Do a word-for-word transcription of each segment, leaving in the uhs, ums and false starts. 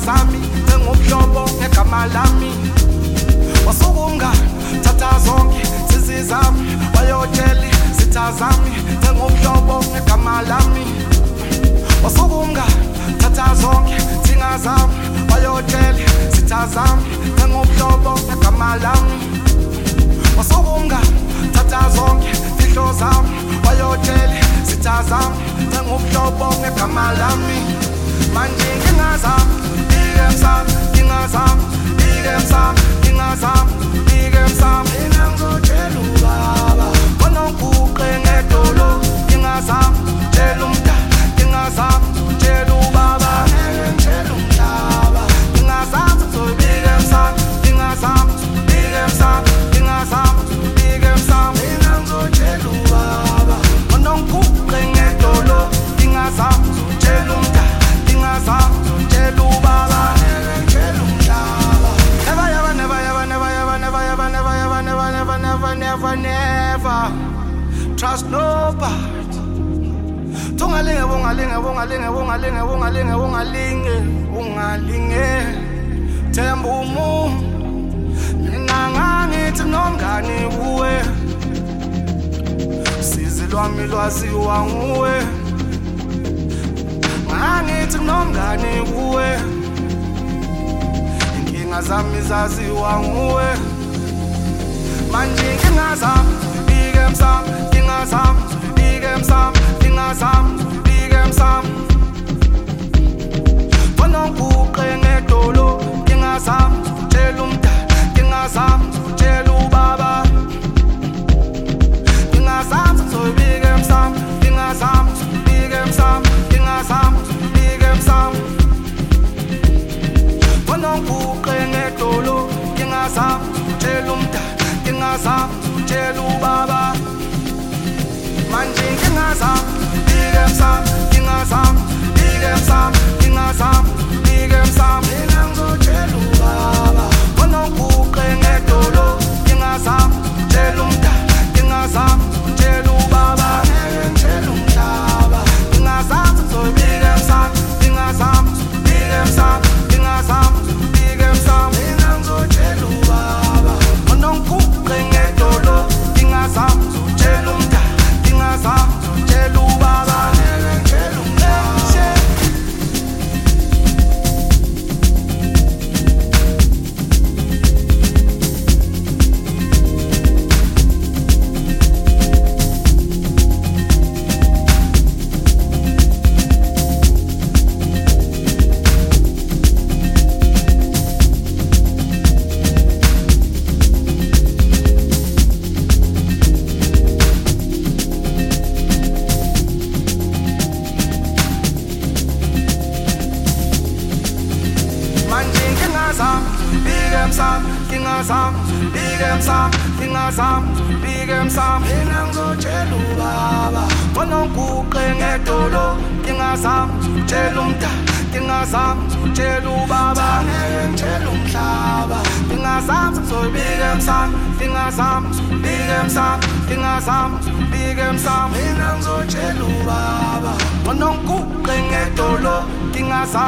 zami njengobuhlobo ngegama lami wasukunga thatha zonke sizi zami wayotsheli zitha zami njengobuhlobo ngegama lami wasukunga thatha zonke thinga zami wayotsheli zitha zami njengobuhlobo ngegama lami wasukunga thatha zonke fihlo zami wayotsheli zitha zami njengobuhlobo ngegama lami manje ngingazami ngingazami ngingazami ngingazami ngingazami ngingazami mina ngizotshela ubaba bona ngiguqe ngedolo ngingazami tshela umdala ngingazami tshela ubaba ngeke ngitshela umhlaba ngingazami ngizobika emsamo ngingazami ngibike emsamo ngingazami ngibike emsamo mina ngizotshela ubaba bona ngiguqe ngedolo ngingazami ngizotshela umdala ngingazami ngizotshela ubaba ngeke ngitshela umhlaba never ever never ever never ever never ever never ever never never never never trust nobody tungalinge bungalinge bungalinge bungalinge bungalinge bungalinge ungalinge themba umuntu mina ngangithi nomngani kuwe sizi lwami lwaziwa nguwe ngangithi nomngani kuwe inkinga zami zaziwa nguwe manje ngingazami bike emsamo ngingazami bike emsamo ngingazami bike emsamo bona ngiguqe ngedolo ngingazami tshela umdala ngingazami tshela ubaba ngingazami ngizobika emsamo ngingazami bike emsamo ngingazami bike emsamo bona ngiguqe ngedolo ngingazami tshela umdala ngingazami tshela ubaba manje ngingazami bike emsamo ngingazami bike emsamo ngingazami bike emsamo mina ngizotshela ubaba bona ngiguqe ngedolo ngingazami tshela umdala ngingazami tshela ubaba ngeke ngitshela umhlaba ngingazami ngizobika emsamo ngingazami bike emsamo ngingazami bike emsamo mina ngizotshela ubaba bona ngiguqe ngedolo ngingazami ngizotshela umdala ngingazami ngizotshela ubaba ngeke ngitshela umhlaba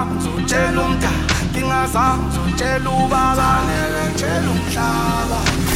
ngizotshela umdala ngingazami ngizotshela ubaba ngeke ngitshela umhlaba